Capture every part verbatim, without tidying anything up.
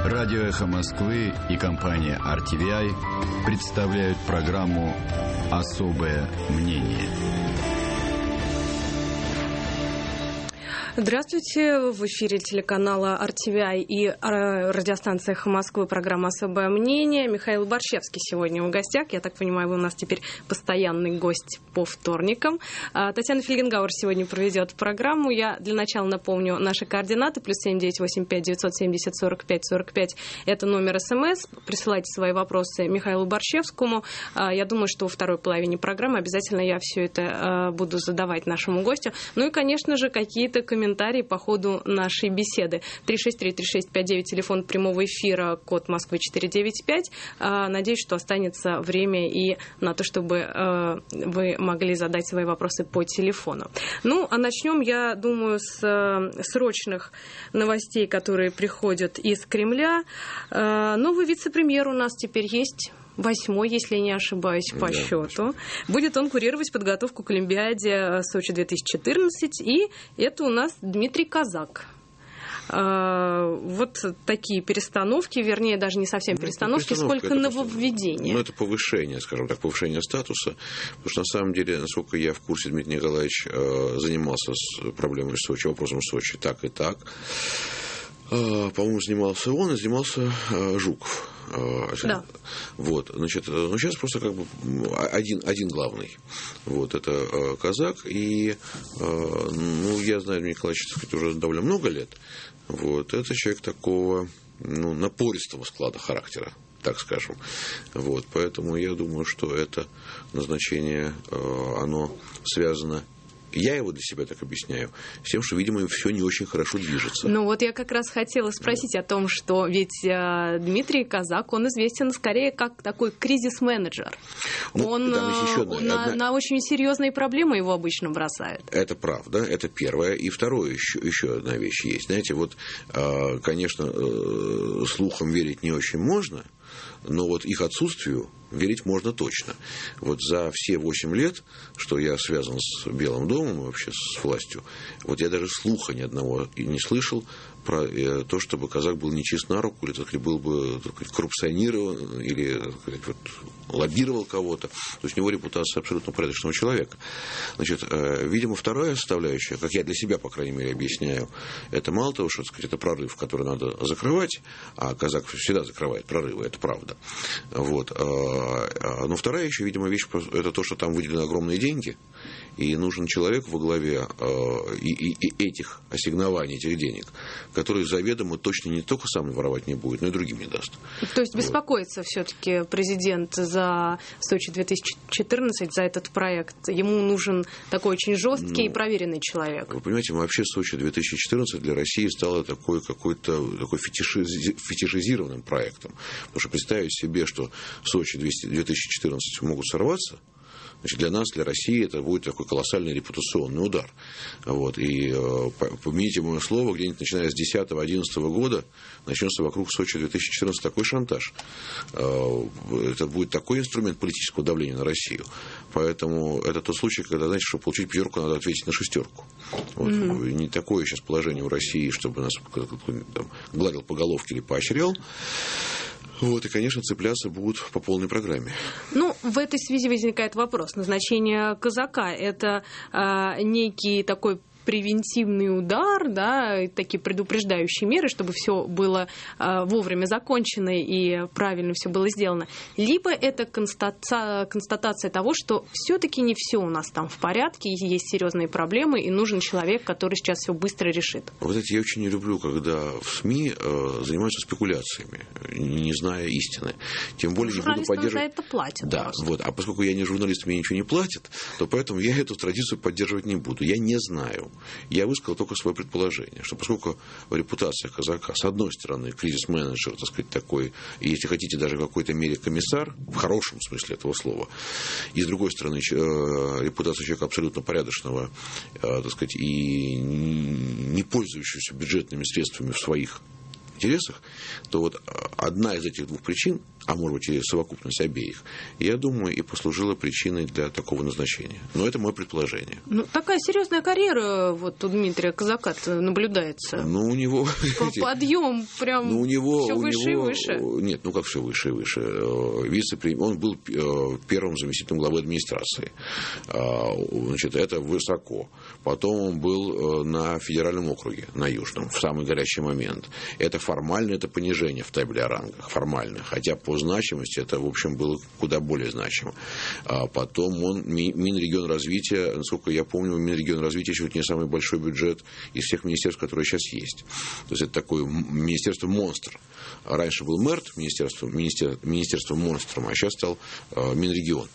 Радио «Эхо Москвы» и компания ар ти ви ай представляют программу «Особое мнение». Здравствуйте, в эфире телеканала ар ти ви ай и радиостанция «Эхо Москвы» программа «Особое мнение». Михаил Борщевский сегодня в гостях. Я так понимаю, вы у нас теперь постоянный гость по вторникам. Татьяна Фельгенгауэр сегодня проведет программу. Я для начала напомню наши координаты. Плюс семь девять восемь пять девятьсот семьдесят сорок пять сорок пять. Это номер СМС. Присылайте свои вопросы Михаилу Борщевскому. Я думаю, что во второй половине программы обязательно я все это буду задавать нашему гостю. Ну и, конечно же, какие-то комментарии. Комментарии по ходу нашей беседы. три шесть три три шесть пять девять, телефон прямого эфира, код Москвы четыре девять пять. Надеюсь, что останется время и на то, чтобы вы могли задать свои вопросы по телефону. Ну, а начнем, я думаю, с срочных новостей, которые приходят из Кремля. Новый вице-премьер у нас теперь есть. Восьмой, если я не ошибаюсь, по да, счету. Будет он курировать подготовку к Олимпиаде Сочи две тысячи четырнадцать. И это у нас Дмитрий Казак. Вот такие перестановки, вернее, даже не совсем перестановки, сколько нововведения. Ну, это повышение, скажем так, повышение статуса. Потому что, на самом деле, насколько я в курсе, Дмитрий Николаевич занимался с проблемой Сочи, вопросом Сочи так и так. По-моему, занимался он и занимался Жуков. Да. Вот, значит, ну сейчас просто как бы один, один главный. Вот, это Казак. И, ну, я знаю Дмитрия Николаевича уже довольно много лет. Вот, это человек такого, ну, напористого склада характера, так скажем. Вот, поэтому я думаю, что это назначение, оно связано. Я его для себя так объясняю, с тем, что, видимо, все не очень хорошо движется. Ну вот я как раз хотела спросить да. о том, что ведь э, Дмитрий Казак, он известен скорее как такой кризис-менеджер. Ну, он еще одна, на, одна... на очень серьезные проблемы его обычно бросает. Это правда, это первое. И второе, еще, еще одна вещь есть. Знаете, вот, э, конечно, э, слухам верить не очень можно, но вот их отсутствию верить можно точно. Вот за все восемь лет, что я связан с Белым домом, вообще с властью, вот я даже слуха ни одного не слышал про то, чтобы Казак был нечист на руку, или так сказать, был бы так сказать, коррупционирован, или так сказать, вот, лоббировал кого-то. То есть у него репутация абсолютно порядочного человека. Значит, видимо, вторая составляющая, как я для себя, по крайней мере, объясняю, это мало того, что так сказать, это прорыв, который надо закрывать, а Казак всегда закрывает прорывы, это правда. Вот. Но вторая еще, видимо, вещь, это то, что там выделены огромные деньги, и нужен человек во главе и, и, и этих ассигнований, этих денег, который заведомо точно не только сам воровать не будет, но и другим не даст. То есть беспокоится вот. Все-таки президент за Сочи две тысячи четырнадцать, за этот проект. Ему нужен такой очень жесткий ну, и проверенный человек. Вы понимаете, вообще Сочи две тысячи четырнадцать для России стало такой, какой-то, такой фетишиз, фетишизированным проектом. Потому что представить себе, что Сочи две тысячи четырнадцать могут сорваться, значит, для нас, для России, это будет такой колоссальный репутационный удар. Вот. И э, помяните мое слово, где-нибудь начиная с десятого-одиннадцатого года начнется вокруг Сочи две тысячи четырнадцать такой шантаж. Э, это будет такой инструмент политического давления на Россию. Поэтому это тот случай, когда, знаете, чтобы получить пятерку, надо ответить на шестерку. Вот. Mm-hmm. Не такое сейчас положение у России, чтобы нас там, гладил по головке или поощрял. Вот, и, конечно, цепляться будут по полной программе. Ну, в этой связи возникает вопрос. Назначение Казака – это э, некий такой превентивный удар, да, такие предупреждающие меры, чтобы все было э, вовремя закончено и правильно все было сделано. Либо это констата- констатация того, что все-таки не все у нас там в порядке, есть серьезные проблемы, и нужен человек, который сейчас все быстро решит. Вот знаете, я очень не люблю, когда в СМИ э, занимаются спекуляциями, не зная истины. Тем более не буду поддерживать... за это платят. Да, просто. Вот. А поскольку я не журналист, мне ничего не платят, то поэтому я эту традицию поддерживать не буду. Я не знаю. Я высказал только свое предположение, что поскольку репутация Казака, с одной стороны, кризис-менеджер, так сказать, такой, и, если хотите, даже в какой-то мере комиссар, в хорошем смысле этого слова, и, с другой стороны, репутация человека абсолютно порядочного, так сказать, и не пользующегося бюджетными средствами в своих интересах, то вот одна из этих двух причин а может быть и совокупность обеих, я думаю, и послужила причиной для такого назначения. Но это мое предположение. Ну, такая серьезная карьера вот у Дмитрия Казака наблюдается. Ну, у него... Подъем прям ну, у него, все у выше него, и выше. Нет, ну как все выше и выше. Вице-премьер, он был первым заместителем главы администрации. Значит, это высоко. Потом он был на федеральном округе, на Южном, в самый горячий момент. Это формально, это понижение в табле о рангах. Формально. Хотя по значимости это, в общем, было куда более значимо. А потом он Минрегионразвития, насколько я помню, Минрегионразвития чуть не самый большой бюджет из всех министерств, которые сейчас есть. То есть это такое министерство-монстр. Раньше был МЭРТ, министерство, министер, министерство монстром, а сейчас стал э, Минрегион.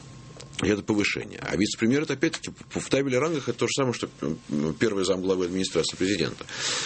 И это повышение. А вице-премьер, это опять-таки в табеле рангах это то же самое, что первый замглавы администрации президента.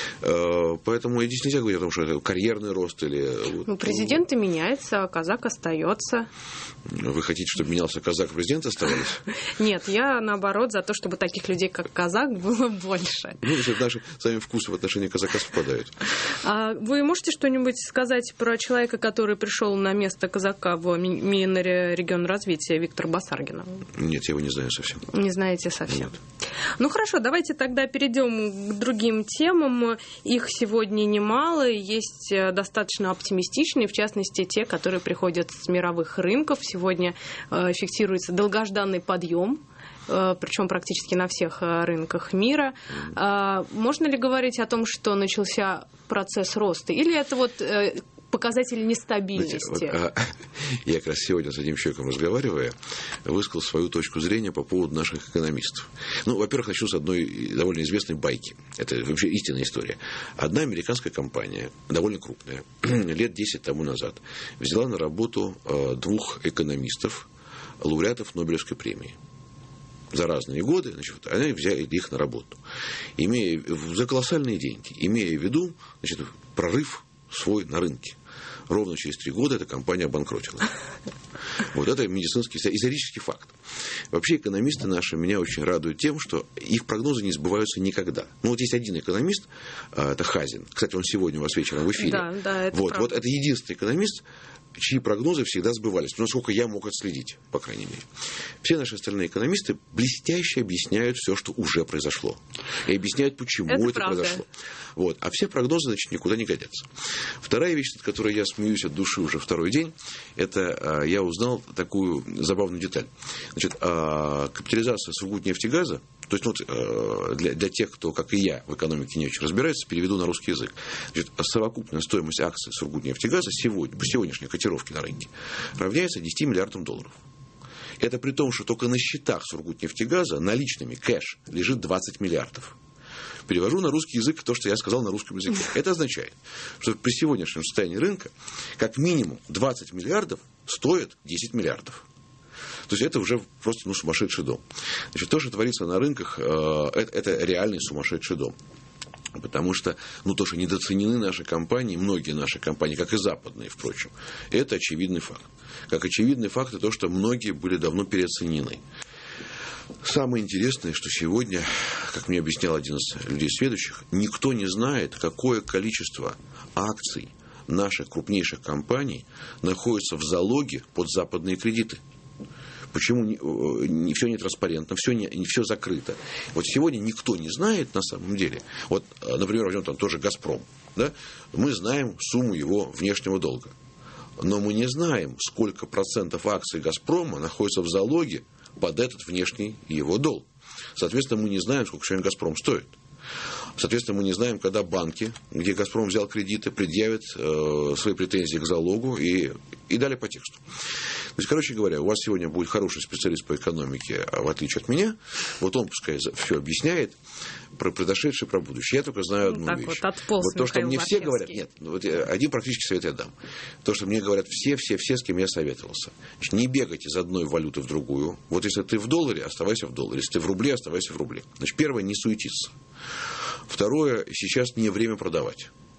Поэтому здесь нельзя говорить о том, что это карьерный рост или... Ну, президент и меняется, а Казак остается. Вы хотите, чтобы менялся Казак, а президент оставались? Нет, я наоборот за то, чтобы таких людей, как Казак, было больше. Ну, если наши с вами вкусы в отношении Казака совпадают. А вы можете что-нибудь сказать про человека, который пришел на место Казака в Минрегионразвития, Виктора Басаргина? Нет, я его не знаю совсем. Не знаете совсем? Нет. Ну хорошо, давайте тогда перейдем к другим темам. Их сегодня немало, есть достаточно оптимистичные, в частности, те, которые приходят с мировых рынков. Сегодня фиксируется долгожданный подъем, причем практически на всех рынках мира. Можно ли говорить о том, что начался процесс роста? Или это вот показатели нестабильности? Знаете, вот, а, я как раз сегодня с одним человеком разговаривая, высказал свою точку зрения по поводу наших экономистов. Ну, во-первых, начну с одной довольно известной байки. Это вообще истинная история. Одна американская компания, довольно крупная, лет десять тому назад, взяла на работу двух экономистов, лауреатов Нобелевской премии. За разные годы, значит, они взяли их на работу, имея, за колоссальные деньги, имея в виду, значит, прорыв свой на рынке. Ровно через три года эта компания обанкротилась. Вот это медицинский, исторический факт. Вообще экономисты наши меня очень радуют тем, что их прогнозы не сбываются никогда. Ну вот есть один экономист, это Хазин. Кстати, он сегодня у вас вечером в эфире. Да, да, это вот, правда. вот это единственный экономист, чьи прогнозы всегда сбывались, насколько я мог отследить, по крайней мере. Все наши остальные экономисты блестяще объясняют все, что уже произошло. И объясняют, почему это, это произошло. Вот. А все прогнозы, значит, никуда не годятся. Вторая вещь, от которой я смеюсь от души уже второй день, это я узнал такую забавную деталь. Значит, капитализация Сургутнефтегаза, то есть, ну, для, для тех, кто, как и я, в экономике не очень разбирается, переведу на русский язык. Значит, совокупная стоимость акций Сургутнефтегаза сегодня, по сегодняшней котировке на рынке равняется десяти миллиардам долларов. Это при том, что только на счетах Сургутнефтегаза наличными кэш лежит двадцать миллиардов. Перевожу на русский язык то, что я сказал на русском языке. Это означает, что при сегодняшнем состоянии рынка как минимум двадцать миллиардов стоит десять миллиардов. То есть это уже просто ну, сумасшедший дом. Значит, то, что творится на рынках, это, это реальный сумасшедший дом. Потому что, ну, то, что недооценены наши компании, многие наши компании, как и западные, впрочем, это очевидный факт. Как очевидный факт и то, что многие были давно переоценены. Самое интересное, что сегодня, как мне объяснял один из людей сведущих, никто не знает, какое количество акций наших крупнейших компаний находится в залоге под западные кредиты. Почему не, не, все нетранспарентно, все, не, не все закрыто. Вот сегодня никто не знает на самом деле. Вот, например, возьмем там тоже «Газпром». Да? Мы знаем сумму его внешнего долга. Но мы не знаем, сколько процентов акций «Газпрома» находится в залоге под этот внешний его долг. Соответственно, мы не знаем, сколько сегодня «Газпром» стоит. Соответственно, мы не знаем, когда банки, где «Газпром» взял кредиты, предъявят э, свои претензии к залогу и, и далее по тексту. То есть, короче говоря, у вас сегодня будет хороший специалист по экономике, в отличие от меня. Вот он пускай все объясняет про произошедшее, про будущее. Я только знаю одну так вещь. Вот, отполз, вот то, что Михаил мне Борщевский. все говорят, нет, вот один практический совет я дам. То, что мне говорят все, все, все, с кем я советовался. Значит, не бегать из одной валюты в другую. Вот если ты в долларе, оставайся в долларе. Если ты в рубле, оставайся в рубле. Значит, первое, не суетиться. Второе, сейчас не время продавать.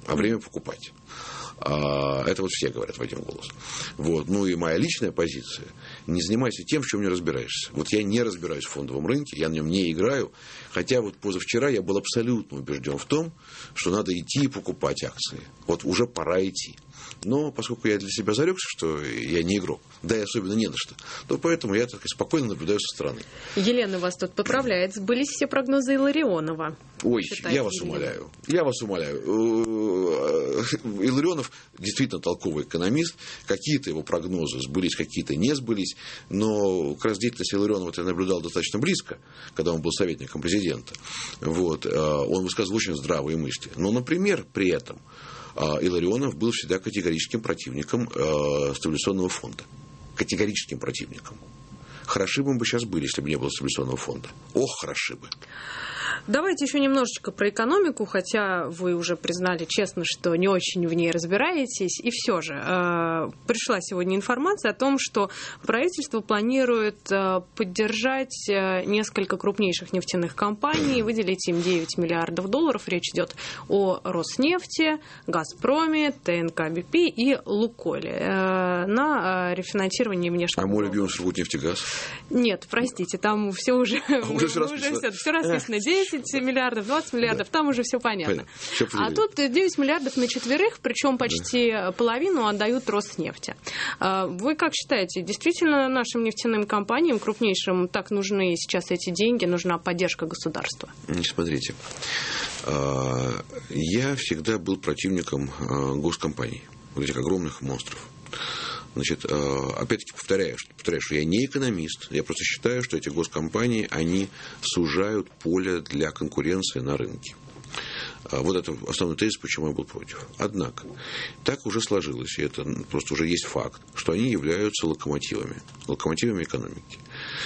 а время покупать. Это вот все говорят в один голос. Вот. Ну и моя личная позиция: не занимайся тем, в чем не разбираешься. Вот я не разбираюсь в фондовом рынке, я на нем не играю. Хотя вот позавчера я был абсолютно убежден в том, что надо идти и покупать акции. Вот уже пора идти. Но поскольку я для себя зарекся, что я не игрок, да и особенно не на что, то поэтому я так спокойно наблюдаю со стороны. Елена вас тут поправляет. Сбылись все прогнозы Илларионова. Ой, Считаете, я вас Елена? умоляю. Я вас умоляю. Илларионов действительно толковый экономист. Какие-то его прогнозы сбылись, какие-то не сбылись. Но как раз деятельность Илларионова я наблюдал достаточно близко, когда он был советником президента. Вот. Он высказывал очень здравые мысли. Но, например, при этом Илларионов был всегда категорическим противником стабилизационного фонда. Категорическим противником. Хороши бы мы сейчас были, если бы не было стабилизационного фонда. Ох, хороши бы. Давайте еще немножечко про экономику, хотя вы уже признали честно, что не очень в ней разбираетесь. И все же, э, пришла сегодня информация о том, что правительство планирует э, поддержать э, несколько крупнейших нефтяных компаний, выделить им девять миллиардов долларов. Речь идет о Роснефти, Газпроме, ТНК Би Пи и Лукойле э, на э, рефинансирование внешнего. А мой любимый Сургутнефтегаз? Нет, простите, там все уже, а уже, все, уже все, все расписано. десять миллиардов, двадцать миллиардов, да. Там уже все понятно. Все а тут девять миллиардов на четверых, причем почти да. половину отдают Роснефти. Вы как считаете, действительно нашим нефтяным компаниям, крупнейшим, так нужны сейчас эти деньги, нужна поддержка государства? Не смотрите. Я всегда был противником госкомпаний, вот этих огромных монстров. Значит, опять-таки повторяю, повторяю, что я не экономист. Я просто считаю, что эти госкомпании, они сужают поле для конкуренции на рынке. Вот это основной тезис, почему я был против. Однако, так уже сложилось, и это просто уже есть факт, что они являются локомотивами, локомотивами экономики.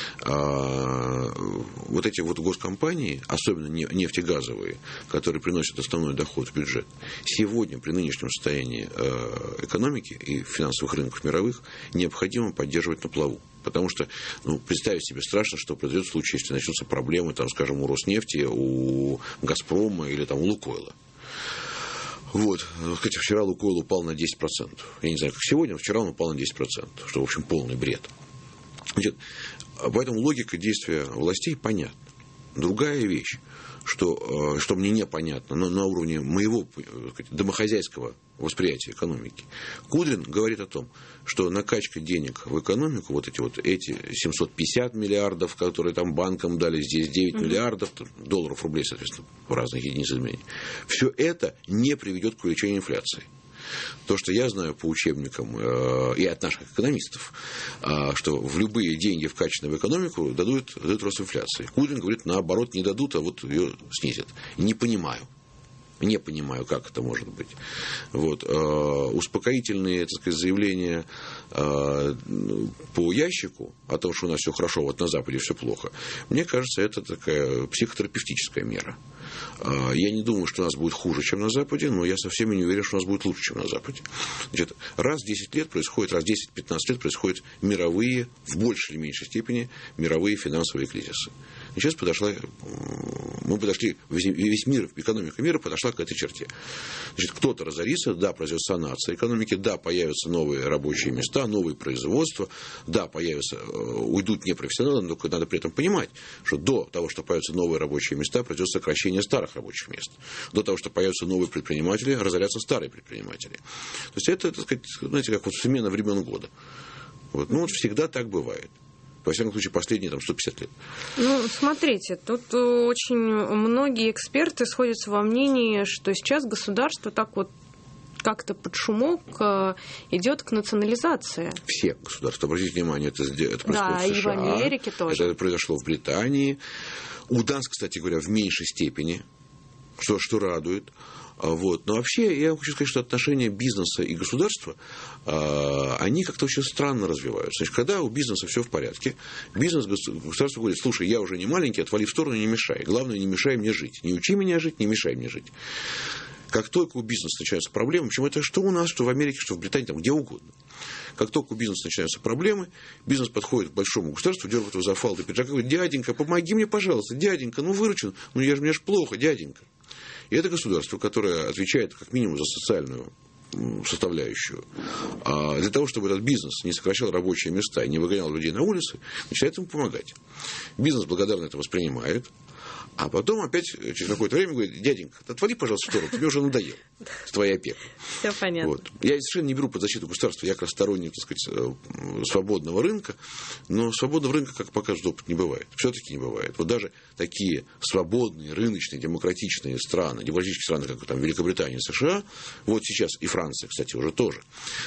Вот эти вот госкомпании, особенно нефтегазовые, которые приносят основной доход в бюджет, сегодня при нынешнем состоянии экономики и финансовых рынков мировых необходимо поддерживать на плаву. Потому что, ну, представить себе страшно, что произойдет в случае, если начнутся проблемы, там, скажем, у Роснефти, у Газпрома или там, у Лукойла. Вот. Хотя вчера Лукойл упал на десять процентов. Я не знаю, как сегодня, но вчера он упал на десять процентов, что, в общем, полный бред. Значит, поэтому логика действия властей понятна. Другая вещь, что, что мне непонятно, но на уровне моего сказать, домохозяйского восприятия экономики. Кудрин говорит о том, что накачка денег в экономику, вот эти вот эти семьсот пятьдесят миллиардов, которые там банкам дали, здесь девять mm-hmm. миллиардов долларов, рублей, соответственно, в разных единиц изменений, все это не приведет к увеличению инфляции. То, что я знаю по учебникам э, и от наших экономистов, э, что в любые деньги, вкачанные в экономику, дадут, дадут рост инфляции. Кудрин говорит, наоборот, не дадут, а вот ее снизят. Не понимаю. Не понимаю, как это может быть. Вот. Э, успокоительные, так сказать, заявления э, по ящику о том, что у нас все хорошо, вот на Западе все плохо, мне кажется, это такая психотерапевтическая мера. Э, я не думаю, что у нас будет хуже, чем на Западе, но я совсем не уверен, что у нас будет лучше, чем на Западе. Значит, раз в десять лет происходит, раз в десять-пятнадцать лет происходят мировые, в большей или меньшей степени, мировые финансовые кризисы. И сейчас подошла, мы подошли, весь мир, экономика мира подошла к этой черте. Значит, кто-то разорится, да, произойдет санация экономики, да, появятся новые рабочие места, новые производства, да, появятся, уйдут непрофессионалы, но только надо при этом понимать, что до того, что появятся новые рабочие места, придет сокращение старых рабочих мест. До того, что появятся новые предприниматели, разорятся старые предприниматели. То есть это, так сказать, знаете, как вот смена времен года. Вот. Ну, вот всегда так бывает. Во всяком случае, последние там, сто пятьдесят лет. Ну, смотрите, тут очень многие эксперты сходятся во мнении, что сейчас государство так вот как-то под шумок идет к национализации. Все государства, обратите внимание, это, это происходит да, в США. И в Америке тоже. Это произошло в Британии. У нас, кстати говоря, в меньшей степени, что, что радует. Вот. Но вообще, я хочу сказать, что отношения бизнеса и государства, они как-то очень странно развиваются. Значит, когда у бизнеса все в порядке, бизнес, государство говорит, слушай, я уже не маленький, отвали в сторону, не мешай. Главное, не мешай мне жить. Не учи меня жить, не мешай мне жить. Как только у бизнеса начинаются проблемы, почему это что у нас, что в Америке, что в Британии, там где угодно. Как только у бизнеса начинаются проблемы, бизнес подходит к большому государству, дергает его за фалды пиджака и говорит, дяденька, помоги мне, пожалуйста, дяденька, ну выручен, ну я же, мне же плохо, дяденька. И это государство, которое отвечает как минимум за социальную составляющую. А для того, чтобы этот бизнес не сокращал рабочие места и не выгонял людей на улицы, начинает ему помогать. Бизнес благодарно это воспринимает. А потом опять через какое-то время говорит: дяденька, отвали, пожалуйста, в сторону, тебе уже надоело с твоей опекой. Все понятно. Вот. Я совершенно не беру под защиту государства, я как раз сторонник, так сказать, свободного рынка, но свободного рынка, как показывает опыт, не бывает. Все-таки не бывает. Вот даже такие свободные, рыночные, демократичные страны, демократические страны, как там Великобритания, США, вот сейчас, и Франция, кстати, уже тоже,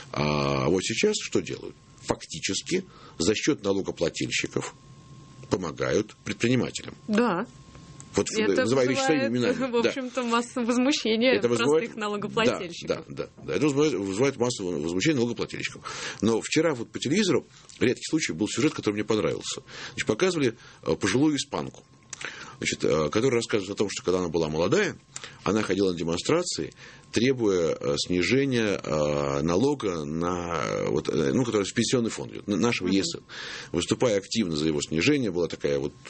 а вот сейчас что делают? Фактически за счет налогоплательщиков помогают предпринимателям. Да. Вот, это называя вещи своими именами. В общем-то, да. массовое возмущение это простых налогоплательщиков. Да, да, да. Это вызывает, вызывает массовое возмущение налогоплательщиков. Но вчера вот по телевизору, редкий случай, был сюжет, который мне понравился. Значит, показывали пожилую испанку, значит, которая рассказывает о том, что когда она была молодая, она ходила на демонстрации, требуя снижения налога на, вот, ну, который в пенсионный фонд идет, нашего ЕСН. Выступая активно за его снижение, была такая вот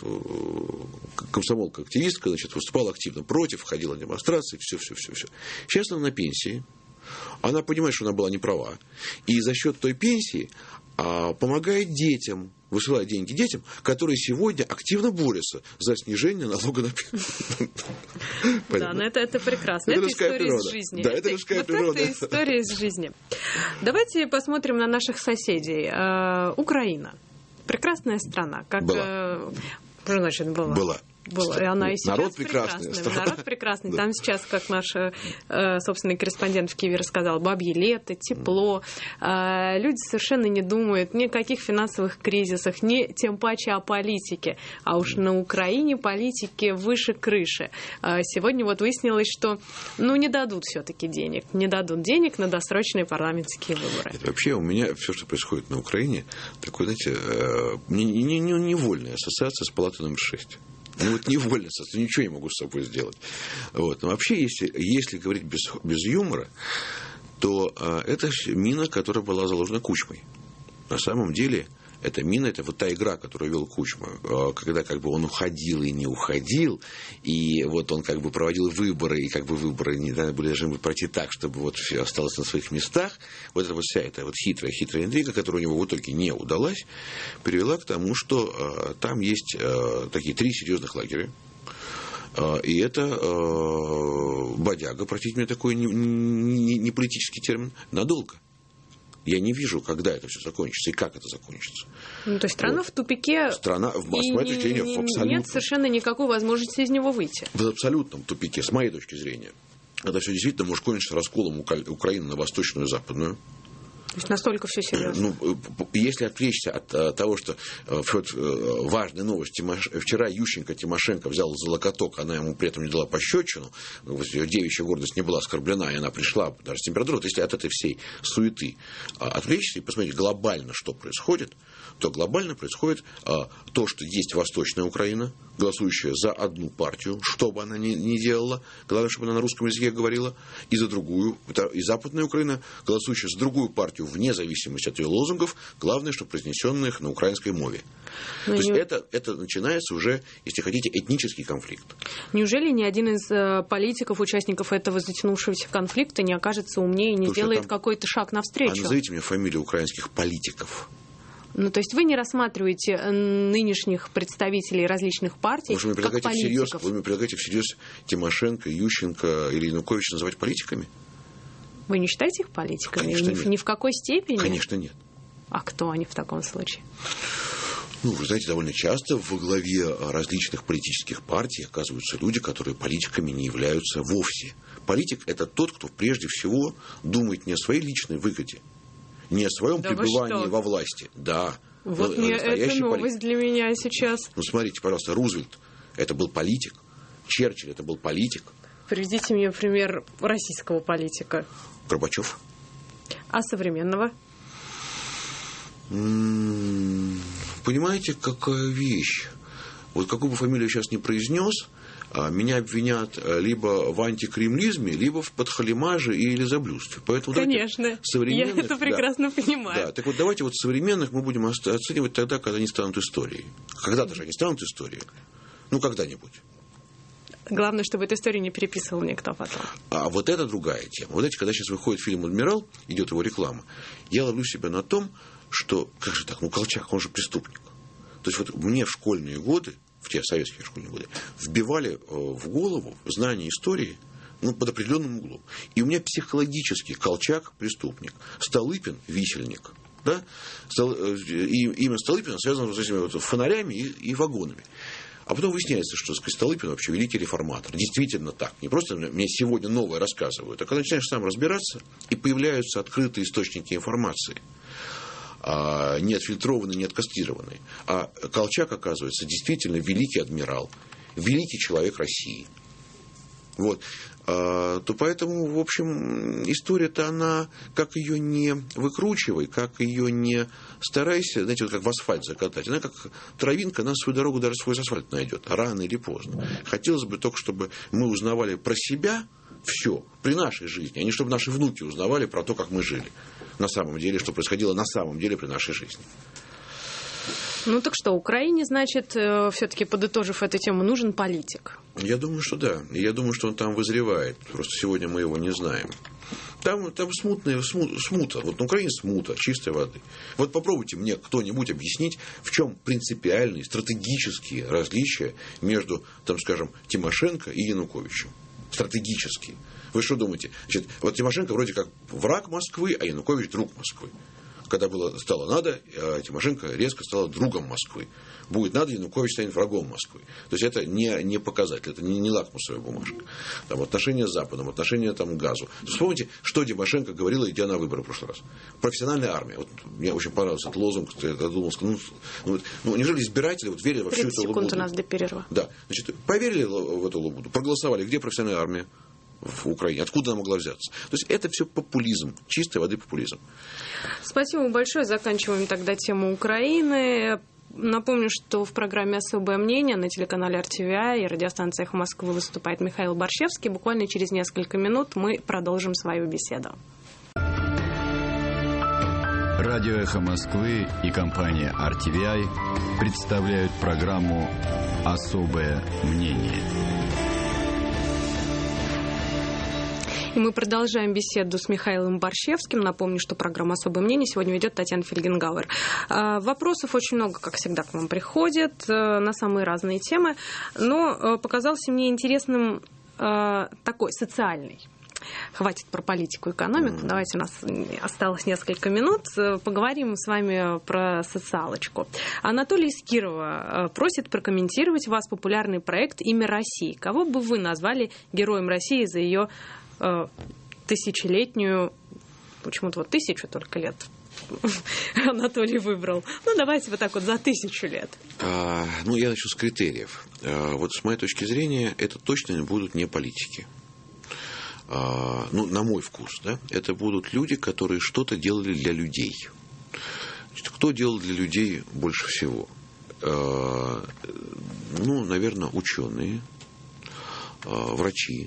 комсомолка-активистка, значит, выступала активно против, ходила на демонстрации, все, все, все, все. Сейчас она на пенсии, она понимает, что она была не права, и за счет той пенсии помогает детям, высылает деньги детям, которые сегодня активно борются за снижение налога на пенсию. Да, но это, это прекрасно. Это, это история из жизни. Да, это людская природа. Это история из жизни. Давайте посмотрим на наших соседей. Украина. Прекрасная страна. Как, была. Что значит была? Была. Была. И она и сейчас народ прекрасный. Народ прекрасный. Там сейчас, как наш э, собственный корреспондент в Киеве рассказал, бабье лето, тепло. Э, люди совершенно не думают ни о каких финансовых кризисах, ни тем паче о политике. А уж на Украине политики выше крыши. Э, сегодня вот выяснилось, что ну, не дадут все-таки денег. Не дадут денег на досрочные парламентские выборы. Это вообще у меня все, что происходит на Украине, такой, знаете, э, не, не, не, невольная ассоциация с палатой номер шесть. Ну, вот невольно, ничего не могу с собой сделать. Вот. Но вообще, если, если говорить без, без юмора, то а, это мина, которая была заложена Кучмой. На самом деле, эта мина, это вот та игра, которую вел Кучма, когда как бы он уходил и не уходил, и вот он как бы проводил выборы, и как бы выборы не были должны пройти так, чтобы вот все осталось на своих местах. Вот эта вот вся эта вот хитрая, хитрая интрига, которая у него в итоге не удалась, привела к тому, что э, там есть э, такие три серьезных лагеря. Э, и это э, бодяга, простите мне такой не, не, не политический термин, надолго. Я не вижу, когда это все закончится и как это закончится. Ну, то есть страна вот. в тупике. Страна, в, с моей точки зрения, в абсолютном... Нет совершенно никакой возможности из него выйти. В абсолютном тупике, с моей точки зрения. Это все действительно может кончиться расколом Украины на восточную и западную. То есть настолько все серьезно. Ну, если отвлечься от того, что важная новость, вчера Ющенко Тимошенко взял за локоток, она ему при этом не дала пощечину, ее девичья гордость не была оскорблена, и она пришла даже с температурой. Если от этой всей суеты отвлечься и посмотреть глобально, что происходит, то глобально происходит то, что есть Восточная Украина, голосующая за одну партию, что бы она ни, ни делала, главное, чтобы она на русском языке говорила, и за другую, и Западная Украина, голосующая за другую партию вне зависимости от ее лозунгов, главное, чтобы произнесенных на украинской мове. Но То не... есть это, это начинается уже, если хотите, этнический конфликт. Неужели ни один из э, политиков, участников этого затянувшегося конфликта не окажется умнее и не Потому сделает там... какой-то шаг навстречу? А назовите мне фамилию украинских политиков. Ну, то есть вы не рассматриваете нынешних представителей различных партий Может, вы как политиков? Всерьез, вы мне предлагаете всерьез Тимошенко, Ющенко или Януковича называть политиками? Вы не считаете их политиками? Конечно, ни, нет. ни в какой степени? Конечно, нет. А кто они в таком случае? Ну, вы знаете, довольно часто во главе различных политических партий оказываются люди, которые политиками не являются вовсе. Политик – это тот, кто прежде всего думает не о своей личной выгоде, не о своем да пребывании во власти. Да. Вот мне это новость полит... для меня сейчас. Ну, смотрите, пожалуйста, Рузвельт – это был политик. Черчилль – это был политик. Приведите мне пример российского политика. Горбачев. А современного? М-м, понимаете, какая вещь? Вот какую бы фамилию я сейчас не произнес, меня обвинят либо в антикремлизме, либо в подхалимаже и лизоблюдстве. Поэтому конечно, я это прекрасно да, понимаю. Да, так вот давайте вот современных мы будем оценивать тогда, когда они станут историей. Когда-то же они станут историей. Ну, когда-нибудь. Главное, чтобы эту историю не переписывал никто потом. А вот это другая тема. Вот знаете, когда сейчас выходит фильм «Адмирал», идет его реклама, я ловлю себя на том, что, как же так, ну Колчак, он же преступник. То есть вот мне в школьные годы, в те советские школьные годы, вбивали в голову знание истории, ну, под определенным углом. И у меня психологически Колчак преступник, Столыпин висельник. Да? И имя Столыпина связано с этими вот фонарями и, и вагонами. А потом выясняется, что Столыпин вообще великий реформатор. Действительно так. Не просто мне сегодня новое рассказывают, а когда начинаешь сам разбираться, и появляются открытые источники информации. Не отфильтрованные, не откастрированные. А Колчак, оказывается, действительно великий адмирал, великий человек России. Вот. То поэтому, в общем, история-то она, как ее не выкручивай, как ее не старайся, знаете, вот как в асфальт закатать, она как травинка, она свою дорогу даже сквозь асфальт найдет, рано или поздно. Хотелось бы только, чтобы мы узнавали про себя все при нашей жизни, а не чтобы наши внуки узнавали про то, как мы жили на самом деле, что происходило на самом деле при нашей жизни. Ну так что, Украине, значит, все-таки подытожив эту тему, нужен политик? Я думаю, что да. Я думаю, что он там вызревает. Просто сегодня мы его не знаем. Там, там смутная смут, смута. Вот на Украине смута, чистой воды. Вот попробуйте мне кто-нибудь объяснить, в чем принципиальные, стратегические различия между, там, скажем, Тимошенко и Януковичем. Стратегические. Вы что думаете? Значит, вот Тимошенко вроде как враг Москвы, а Янукович друг Москвы. Когда было, стало надо, Тимошенко резко стала другом Москвы. Будет надо, Янукович станет врагом Москвы. То есть это не, не показатель, это не, не лакмусовая бумажка. Там, отношения с Западом, отношения там, к газу. Вспомните, что Тимошенко говорила, идя на выборы в прошлый раз. Профессиональная армия. Вот, мне очень понравился этот лозунг. Я думал, ну, ну, ну, неужели избиратели вот, верили во всю эту лабуду? тридцать секунд у нас до перерыва. Да. Значит, поверили в эту лабуду, проголосовали. Где профессиональная армия в Украине? Откуда она могла взяться? То есть это все популизм, чистой воды популизм. Спасибо большое. Заканчиваем тогда тему Украины. Напомню, что в программе «Особое мнение» на телеканале эр ти ви ай и радиостанциях Москвы выступает Михаил Борщевский. Буквально через несколько минут мы продолжим свою беседу. Радио «Эхо Москвы» и компания эр ти ви ай представляют программу «Особое мнение». И мы продолжаем беседу с Михаилом Борщевским. Напомню, что программа «Особое мнение» сегодня ведет Татьяна Фельгенгауэр. Вопросов очень много, как всегда, к вам приходит на самые разные темы. Но показался мне интересным такой социальный. Хватит про политику и экономику. Давайте, у нас осталось несколько минут. Поговорим с вами про социалочку. Анатолий из Кирова просит прокомментировать вас популярный проект «Имя России». Кого бы вы назвали героем России за ее тысячелетнюю, почему-то вот тысячу только лет Анатолий выбрал. Ну, давайте вот так вот за тысячу лет. А, ну, я начну с критериев. А, вот с моей точки зрения, это точно будут не политики. А, ну, на мой вкус, да, это будут люди, которые что-то делали для людей. Значит, кто делал для людей больше всего? А, ну, наверное, ученые, а, врачи,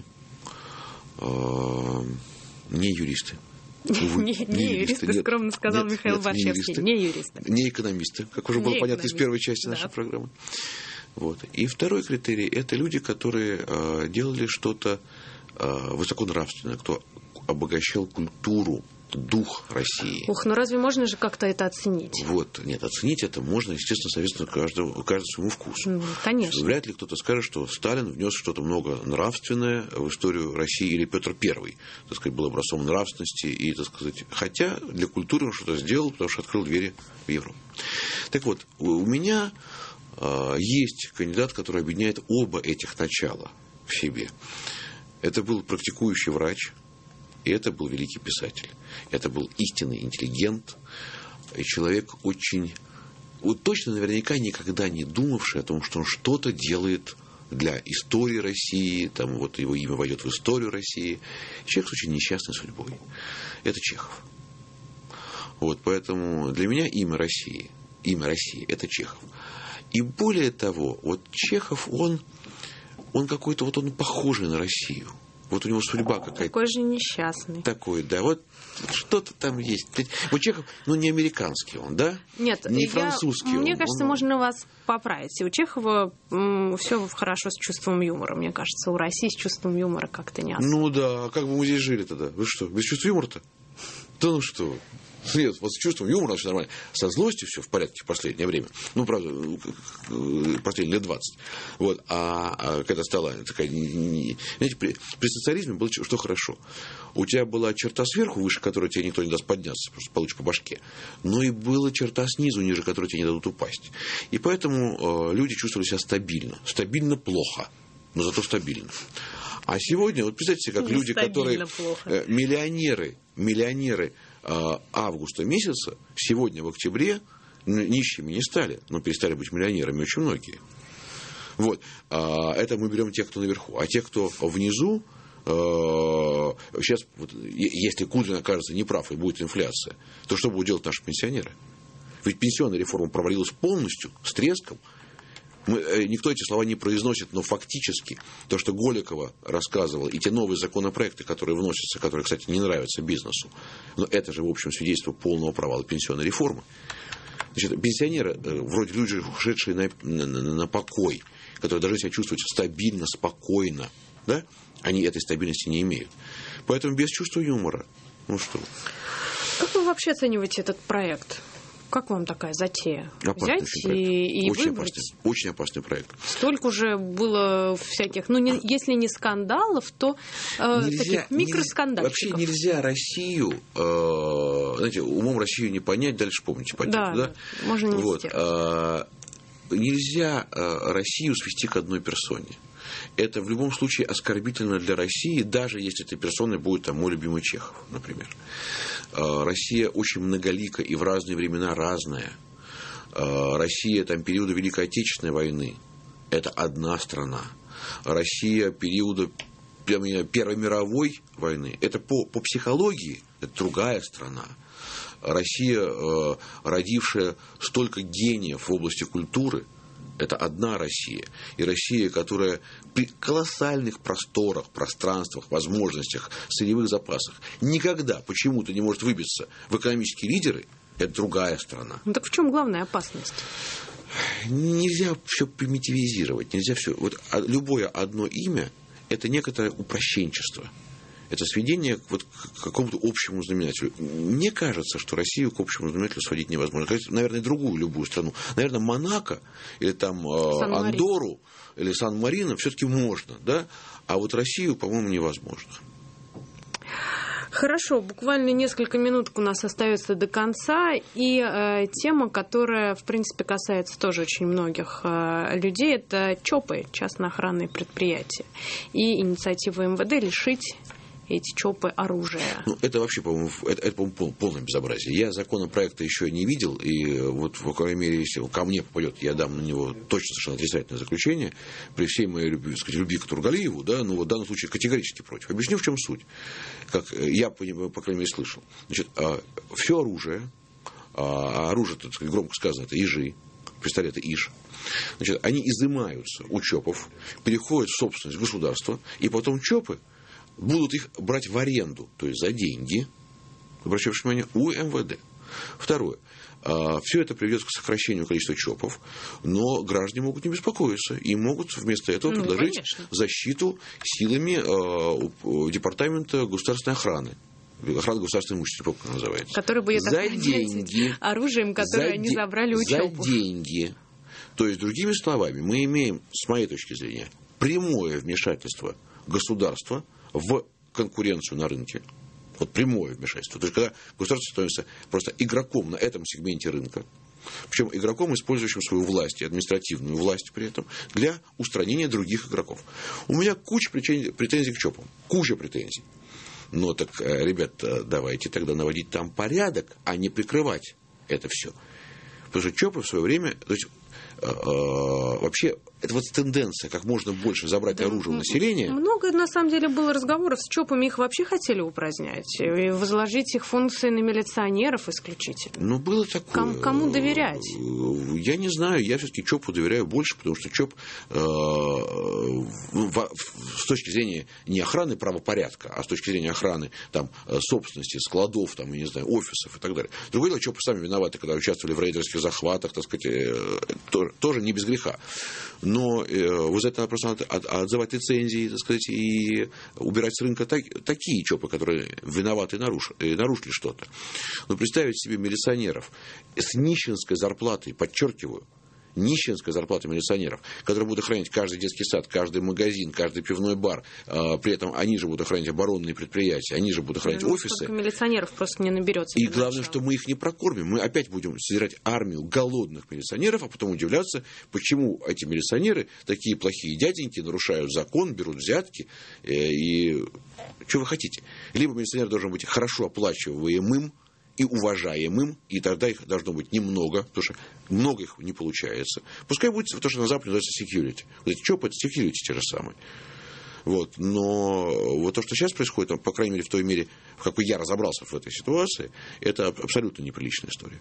не юристы. Увы, не, не, не юристы, нет, скромно сказал нет, Михаил нет, Борщевский. Не юристы. Не экономисты, как уже не было понятно из первой части нашей да. программы. Вот. И второй критерий – это люди, которые э, делали что-то э, высоконравственное, кто обогащал культуру, дух России. Ух, ну разве можно же как-то это оценить? Вот, нет, оценить это можно, естественно, соответственно, каждому, каждому своему вкусу. Ну, конечно. Вряд ли кто-то скажет, что Сталин внес что-то много нравственное в историю России, или Петр Первый, так сказать, был образцом нравственности, и, так сказать, хотя для культуры он что-то сделал, потому что открыл двери в Европу. Так вот, у меня э, есть кандидат, который объединяет оба этих начала в себе. Это был практикующий врач, и это был великий писатель. Это был истинный интеллигент. И человек очень... Вот точно наверняка никогда не думавший о том, что он что-то делает для истории России. Там вот его имя войдет в историю России. Человек с очень несчастной судьбой. Это Чехов. Вот, поэтому для меня имя России, имя России – это Чехов. И более того, вот Чехов, он, он какой-то, вот он похожий на Россию. Вот у него судьба какая-то. Такой же несчастный. Такой, да. Вот что-то там есть. Вот Чехов, ну, не американский он, да? Нет, не я, французский мне он. кажется, он... можно вас поправить. И у Чехова м, все хорошо с чувством юмора. Мне кажется, у России с чувством юмора как-то не особо. Ну да, а как бы мы здесь жили тогда? Вы что, без чувства юмора-то? Да ну что? Нет, вот с чувством юмора все нормально. Со злостью все в порядке в последнее время. Ну, правда, последние лет двадцать. Вот. А, а когда стала такая... Знаете, при, при социализме было что хорошо. У тебя была черта сверху, выше которой тебе никто не даст подняться, просто получишь по башке. Но и была черта снизу, ниже которой тебе не дадут упасть. И поэтому э, люди чувствовали себя стабильно. Стабильно плохо, но зато стабильно. А сегодня, вот представьте себе, как не люди, которые... Э, миллионеры, миллионеры... августа месяца, сегодня в октябре нищими не стали, но перестали быть миллионерами очень многие. Вот. Это мы берем тех, кто наверху. А тех, кто внизу, сейчас, вот, если Кудрин окажется неправ и будет инфляция, то что будут делать наши пенсионеры? Ведь пенсионная реформа провалилась полностью, с треском. Мы, никто эти слова не произносит, но фактически то, что Голикова рассказывала, и те новые законопроекты, которые вносятся, которые, кстати, не нравятся бизнесу, но это же, в общем, свидетельство полного провала пенсионной реформы. Значит, пенсионеры, вроде люди, ушедшие на, на, на покой, которые должны себя чувствовать стабильно, спокойно, да? Они этой стабильности не имеют. Поэтому без чувства юмора. Ну что? Как вы вообще оцениваете этот проект? Как вам такая затея? Опасный Взять и, и очень выбрать? Опасный, очень опасный проект. Столько уже было всяких, ну, не, если не скандалов, то э, нельзя, таких микроскандальчиков. Вообще нельзя Россию, э, знаете, умом Россию не понять, дальше помните по типу, да, да? можно не вот, э, нельзя э, Россию свести к одной персоне. Это в любом случае оскорбительно для России, даже если этой персоной будет там, мой любимый Чехов, например. Россия очень многолика и в разные времена разная. Россия там, периода Великой Отечественной войны – это одна страна. Россия периода Первой мировой войны – это по, по психологии это другая страна. Россия, родившая столько гениев в области культуры, это одна Россия. И Россия, которая при колоссальных просторах, пространствах, возможностях, сырьевых запасах никогда почему-то не может выбиться в экономические лидеры, это другая страна. Ну так в чем главная опасность? Нельзя все примитивизировать. Нельзя все. Вот любое одно имя – это некоторое упрощенчество. Это сведение вот к какому-то общему знаменателю. Мне кажется, что Россию к общему знаменателю сводить невозможно. Наверное, другую любую страну. Наверное, Монако или там Андорру или Сан-Марино все-таки можно, да? А вот Россию, по-моему, невозможно. Хорошо, буквально несколько минуток у нас остается до конца, и э, тема, которая, в принципе, касается тоже очень многих э, людей, это ЧОПы, частно-охранные предприятия, и инициатива эм вэ дэ лишить эти ЧОПы оружия. Ну, это вообще, по-моему, это, это, по-моему, полное безобразие. Я законопроекта еще не видел, и вот, в крайней мере, если ко мне попадет, я дам на него точно совершенно отрицательное заключение, при всей моей любви, сказать, любви к Тургалиеву, да, но вот в данном случае категорически против. Объясню, в чем суть. Как я, по крайней мере, слышал. Значит, все оружие, а оружие, так сказать, громко сказано, это ижи, пистолеты ИЖ, значит, они изымаются у ЧОПов, переходят в собственность государства, и потом ЧОПы будут их брать в аренду, то есть за деньги, обращаю внимание, у эм вэ дэ. Второе. Все это приведет к сокращению количества ЧОПов, но граждане могут не беспокоиться и могут вместо этого ну, предложить конечно. защиту силами э, Департамента государственной охраны. Охрана государственного имущества, как называется. Который будет за деньги, оружием, которое за они де- забрали у ЧОПов. За деньги. То есть, другими словами, мы имеем, с моей точки зрения, прямое вмешательство государства в конкуренцию на рынке. Вот прямое вмешательство. То есть, когда государство становится просто игроком на этом сегменте рынка, причем игроком, использующим свою власть, и административную власть при этом, для устранения других игроков. У меня куча претензий к ЧОПам. Куча претензий. Но так, ребят, давайте тогда наводить там порядок, а не прикрывать это все. Потому что ЧОПы в свое время... То есть, вообще это вот тенденция, как можно больше забрать да, оружие у населения. Много, на самом деле, было разговоров с ЧОПами, их вообще хотели упразднять, и возложить их функции на милиционеров исключительно. Ну, было такое. Кому, кому доверять? Я не знаю, я все-таки ЧОПу доверяю больше, потому что ЧОП э, в, с точки зрения не охраны правопорядка, а с точки зрения охраны там, собственности, складов, там, я не знаю, офисов и так далее. Другое дело, ЧОПы сами виноваты, когда участвовали в рейдерских захватах, так сказать, э, тоже, тоже не без греха. Но э, вот за это надо просто от, отзывать лицензии, так сказать, и убирать с рынка так, такие ЧОПы, которые виноваты и, наруш, и нарушили что-то. Но представить себе милиционеров с нищенской зарплатой, подчеркиваю, нищенская зарплата милиционеров, которые будут охранять каждый детский сад, каждый магазин, каждый пивной бар, а, при этом они же будут охранять оборонные предприятия, они же будут охранять ну, офисы. Милиционеров просто не наберется. И главное, начала. Что мы их не прокормим. Мы опять будем содержать армию голодных милиционеров, а потом удивляться, почему эти милиционеры, такие плохие дяденьки, нарушают закон, берут взятки. И что вы хотите? Либо милиционер должен быть хорошо оплачиваемым и уважаемым, и тогда их должно быть немного, потому что много их не получается. Пускай будет то, что на Западе называется security. Вот эти ЧОПы, это security те же самые. Вот. Но вот то, что сейчас происходит, по крайней мере, в той мере, в какой я разобрался в этой ситуации, это абсолютно неприличная история.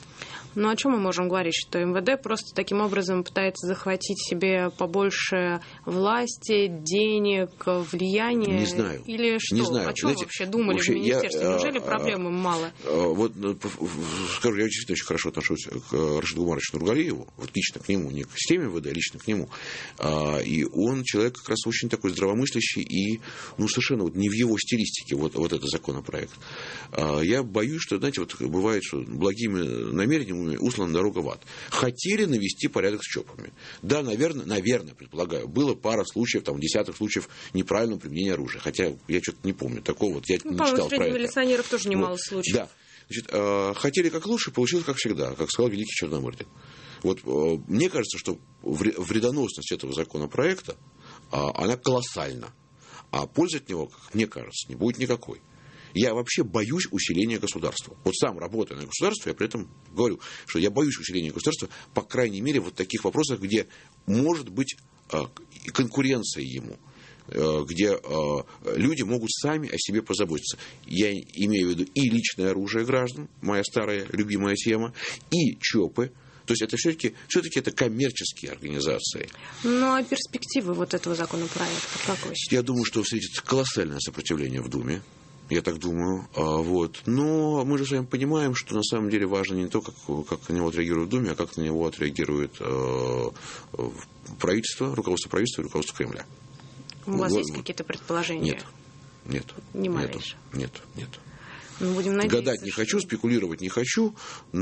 Ну, о чем мы можем говорить? Что МВД просто таким образом пытается захватить себе побольше власти, денег, влияния? Не знаю. Или что? Не знаю. О чем Знаете, вообще думали вообще в министерстве? Я, Неужели а, проблем им мало? А, вот, скажу, я действительно очень хорошо отношусь к Рашиду Гумаровичу Нургалиеву, вот лично к нему, не к системе МВД, а лично к нему. А, и он человек как раз очень такой здравомыслящий и, ну, совершенно вот не в его стилистике вот, вот этот законопроект. А, я боюсь, что, знаете, вот бывает, что благими намерениями услана дорога в ад. Хотели навести порядок с ЧОПами. Да, наверное, наверное, предполагаю, было пара случаев, там, десятых случаев неправильного применения оружия. Хотя я что-то не помню такого, вот я ну, не читал про это. Среди милиционеров тоже немало вот, случаев. Да. Значит, э, хотели как лучше, получилось как всегда, как сказал великий Черномырдин. Вот э, мне кажется, что вредоносность этого законопроекта, э, она колоссальна. А пользы от него, как мне кажется, не будет никакой. Я вообще боюсь усиления государства. Вот сам работая на государство, я при этом говорю, что я боюсь усиления государства, по крайней мере, в вот таких вопросах, где может быть э, конкуренция ему, э, где э, люди могут сами о себе позаботиться. Я имею в виду и личное оружие граждан, моя старая любимая тема, и ЧОПы. То есть это все-таки, все-таки это коммерческие организации. Ну а перспективы вот этого законопроекта, как вы считаете? Я думаю, что встретит колоссальное сопротивление в Думе. Я так думаю. Вот. Но мы же с вами понимаем, что на самом деле важно не то, как, как на него отреагируют в Думе, а как на него отреагирует э, правительство, руководство правительства и руководство Кремля. У вас вот, есть вот. какие-то предположения? Нет. Нет. Не малейшее. Нет. Нет. Ну, будем надеяться, гадать не что... хочу, спекулировать не хочу,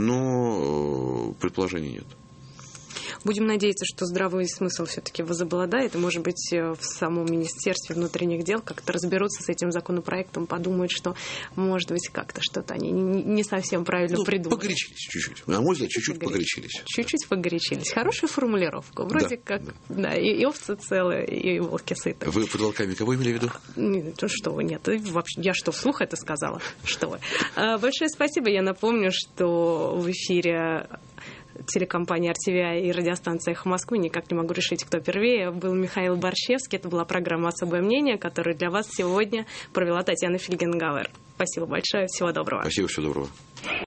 но э, предположений нет. Будем надеяться, что здравый смысл все-таки возобладает, и, может быть, в самом Министерстве внутренних дел как-то разберутся с этим законопроектом, подумают, что, может быть, как-то что-то они не совсем правильно ну, придумали. Погорячились чуть-чуть. На мой взгляд, чуть-чуть погорячились. Чуть-чуть погорячились. Хорошая формулировка. Вроде да, как, да, да и, и овцы целые, и волки сыты. Вы под волками кого имели в виду? Нет, что вы, нет. Вообще, я что, вслух это сказала? Что вы. Большое спасибо. Я напомню, что в эфире телекомпании ар ти ви ай и радиостанция «Эхо Москвы», никак не могу решить, кто первее, был Михаил Борщевский. Это была программа «Особое мнение», которую для вас сегодня провела Татьяна Фельгенгауэр. Спасибо большое, всего доброго. Спасибо, всего доброго.